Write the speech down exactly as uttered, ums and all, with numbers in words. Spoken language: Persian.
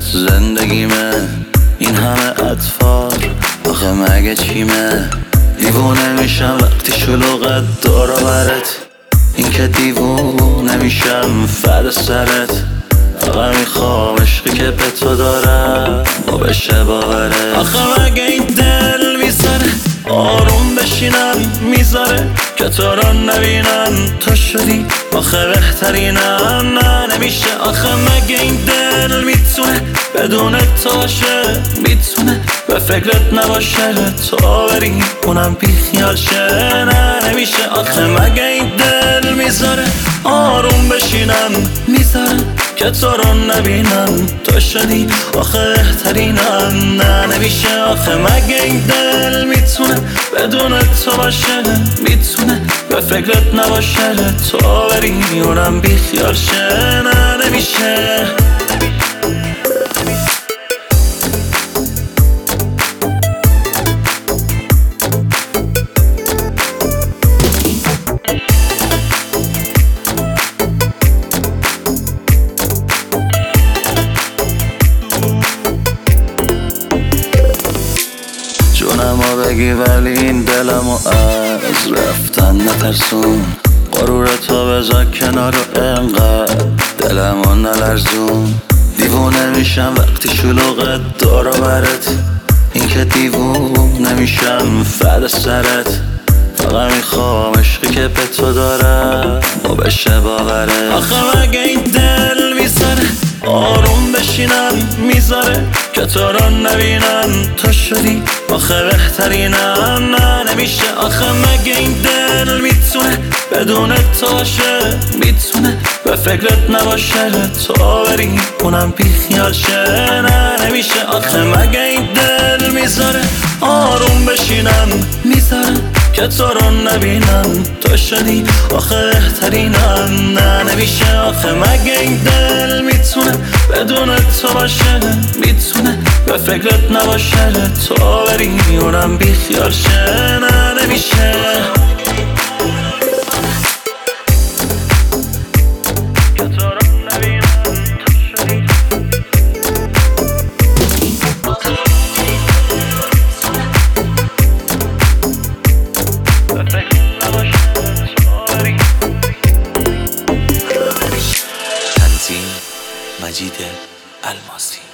زندگیمه این همه اطفال، آخه مگه چیمه؟ دیوونه میشم وقتی شلوغت دور و برت، این که دیوونه میشم فد سرت. فقط میخوام عشقی که به تو دارم و بشه باورت. آخه مگه این دل میذاره آروم بشینم، میذاره که تو رو نبینم. تو شدی آخه بهترینم، نه نمیشه. آخه مگه این دل میتونه بدون تو باشه؟ میتونه به فکرت نباشه تو بری اونم بی خیال شه؟ نه نمیشه. آخه مگه این دل میذاره آروم بشینم، میذاره که تو رو نبینم. تو شدی آخه بهترینم، نه نمیشه. آخه مگه این دل میتونه بدون تو باشه؟ میتونه به فکرت نباشه تو بری اونم بی خیال شه؟ نه نمیشه. جونمو بگی ولی این دلمو از رفتن نترسون. غرورتو بذار کنار و انقدر دلمو نلرزون. دیوونه میشم وقتی شلوغت دور و برت، این که دیوونه میشم فد سرت. فقط میخوام عشقی که به تو دارم و بشه باورت. آخه مگه این دل میذاره آروم بشینم، میذاره که تو رو نبینم. تو شدی آخه بهترینم، نه نمیشه. آخه مگه این دل میتونه بدون تو باشه؟ میتونه به فکرت نباشه تو بری اونم بی خیال شه؟ نه نمیشه. آخه مگه این دل میذاره آروم بشینم، میذاره که تو رو نبینم. تو شدی آخه بهترینم، نه نمیشه. آخه مگه این دل میتونه بدون تو باشه؟ میتونه به فکرت نباشه تو بری اونم بی خیال شه؟ نه نمیشه. مجید الماسی.